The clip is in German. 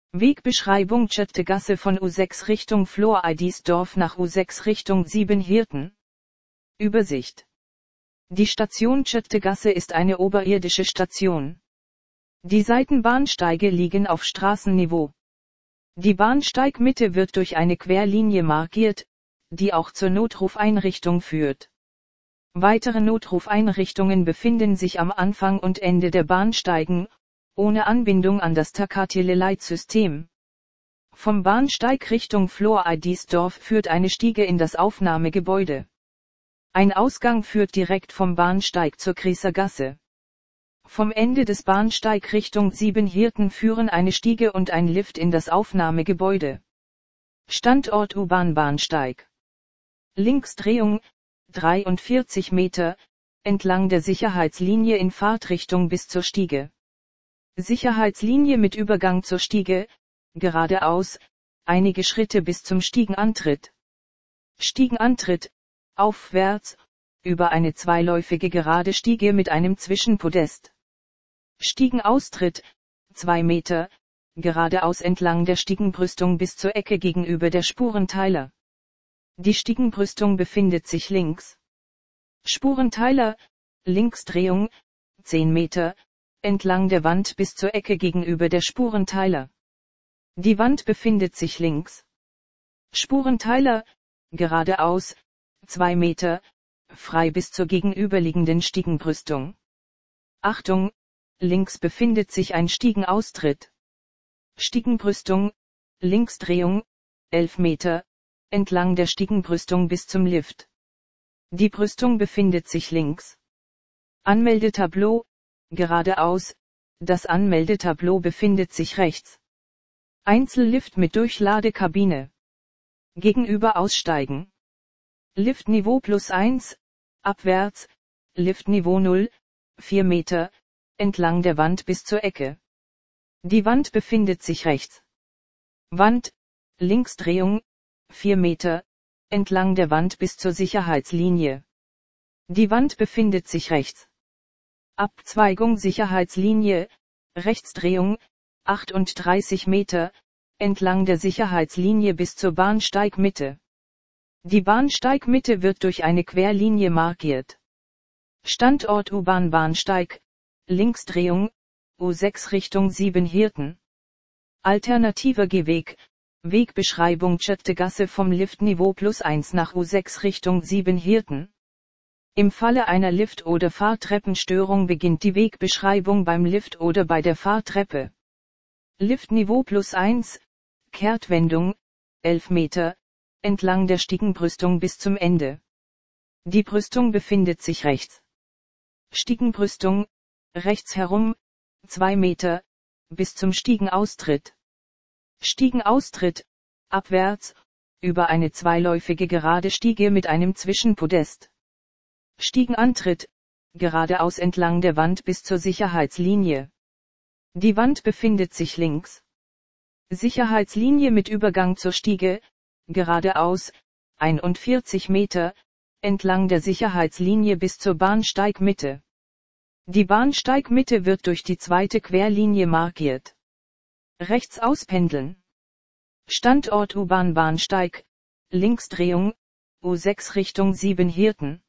Wegbeschreibung Tschöttegasse von U6 Richtung Flor-Eidisdorf nach U6 Richtung Siebenhirten. Übersicht. Die Station Tschöttegasse ist eine oberirdische Station. Die Seitenbahnsteige liegen auf Straßenniveau. Die Bahnsteigmitte wird durch eine Querlinie markiert, die auch zur Notrufeinrichtung führt. Weitere Notrufeinrichtungen befinden sich am Anfang und Ende der Bahnsteigen, ohne Anbindung an das Takatileleitsystem. Vom Bahnsteig Richtung Flor-Eidisdorf führt eine Stiege in das Aufnahmegebäude. Ein Ausgang führt direkt vom Bahnsteig zur Krießer Gasse. Vom Ende des Bahnsteig Richtung Siebenhirten führen eine Stiege und ein Lift in das Aufnahmegebäude. Standort U-Bahn-Bahnsteig. Linksdrehung, 43 Meter, entlang der Sicherheitslinie in Fahrtrichtung bis zur Stiege. Sicherheitslinie mit Übergang zur Stiege, geradeaus, einige Schritte bis zum Stiegenantritt. Stiegenantritt, aufwärts, über eine zweiläufige gerade Stiege mit einem Zwischenpodest. Stiegenaustritt, 2 Meter, geradeaus entlang der Stiegenbrüstung bis zur Ecke gegenüber der Spurenteiler. Die Stiegenbrüstung befindet sich links. Spurenteiler, Linksdrehung, 10 Meter, entlang der Wand bis zur Ecke gegenüber der Spurenteiler. Die Wand befindet sich links. Spurenteiler, geradeaus, 2 Meter, frei bis zur gegenüberliegenden Stiegenbrüstung. Achtung, links befindet sich ein Stiegenaustritt. Stiegenbrüstung, Linksdrehung, 11 Meter, entlang der Stiegenbrüstung bis zum Lift. Die Brüstung befindet sich links. Anmeldetableau, geradeaus, das Anmeldetableau befindet sich rechts. Einzellift mit Durchladekabine. Gegenüber aussteigen. Liftniveau +1, abwärts, Liftniveau 0, 4 Meter, entlang der Wand bis zur Ecke. Die Wand befindet sich rechts. Wand, Linksdrehung, 4 Meter, entlang der Wand bis zur Sicherheitslinie. Die Wand befindet sich rechts. Abzweigung Sicherheitslinie, Rechtsdrehung, 38 Meter, entlang der Sicherheitslinie bis zur Bahnsteigmitte. Die Bahnsteigmitte wird durch eine Querlinie markiert. Standort U-Bahn-Bahnsteig, Linksdrehung, U6 Richtung Siebenhirten. Alternativer Gehweg, Wegbeschreibung Tschöttegasse vom Liftniveau +1 nach U6 Richtung Siebenhirten. Im Falle einer Lift- oder Fahrtreppenstörung beginnt die Wegbeschreibung beim Lift oder bei der Fahrtreppe. Liftniveau +1, Kehrtwendung, 11 Meter, entlang der Stiegenbrüstung bis zum Ende. Die Brüstung befindet sich rechts. Stiegenbrüstung, rechts herum, 2 Meter, bis zum Stiegenaustritt. Stiegenaustritt, abwärts, über eine zweiläufige gerade Stiege mit einem Zwischenpodest. Stiegenantritt, geradeaus entlang der Wand bis zur Sicherheitslinie. Die Wand befindet sich links. Sicherheitslinie mit Übergang zur Stiege, geradeaus, 41 Meter, entlang der Sicherheitslinie bis zur Bahnsteigmitte. Die Bahnsteigmitte wird durch die zweite Querlinie markiert. Rechts auspendeln. Standort U-Bahn-Bahnsteig, Linksdrehung, U6 Richtung Siebenhirten.